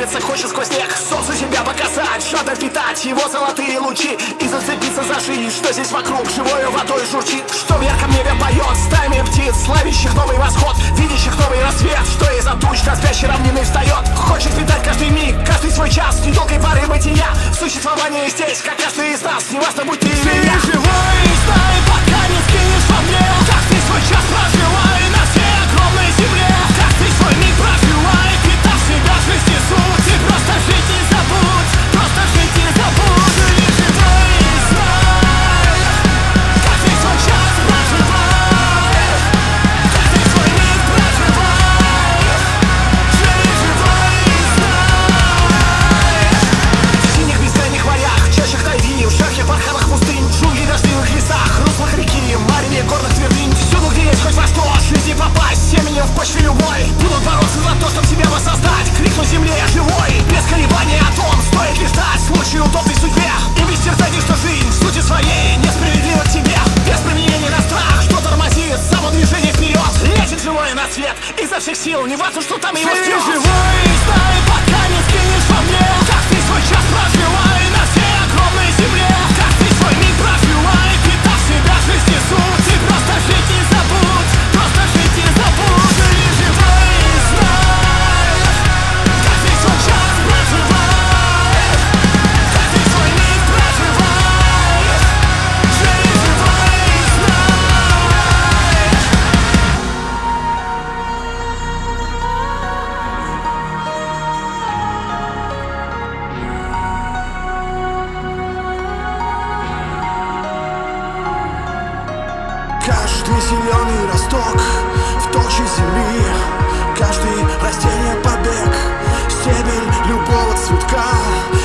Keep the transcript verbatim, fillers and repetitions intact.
пробиться хочет сквозь снег, солнцу себя показать, жадно впитать его золотые лучи и зацепиться за жизнь, что здесь вокруг живою водой журчит, что в ярком небе поет стаями птиц, славящих новый восход, видящих новый рассвет, что из-за туч на спящей равнины встает. Хочет витать каждый миг, каждый свой час недолгой поры бытия. Существование здесь, как каждый из нас, неважно, будь ты или я. Ты живой, стай, пока не скинешь во мне. Каждый свой час проживай на всей огромной земле. Каждый свой миг проживай, питав себя жизни суть. И просто жить не забудь, просто жить не забудь. Ты живой, стай, каждый свой час проживай, каждый свой миг проживай. Живи, живой, стай. В синих бескрайних морях, чащах тайги, в жарких барханах пустынь, джунгли, дождливых лесах, руслах реки, марине горных твердынь. Всюду, где есть хоть во что жизни попасть, семенем в почве любой. Будут бороться за то, чтобы себя воссоздать, крикну земле я живой, без колебаний о том, стоит ли ждать случай удобной судьбе. И без терзаний, что жизнь в сути своей несправедлива к тебе. Без применения на страх, что тормозит само движение вперед. Летит живое на свет изо всех сил, не важно, что там его Ты ждет. живой, стай, пока не скинешь во мне. Каждый свой час проживай на всей огромной земле. Каждый свой миг проживай, питав себя жизни суть. И просто жить не забудь, просто жить не забудь. Ты живой, стай, каждый свой час проживай, каждый свой миг проживай. Живи, живой, стай. Каждый зеленый росток в толще земли, каждый растение побег, стебель любого цветка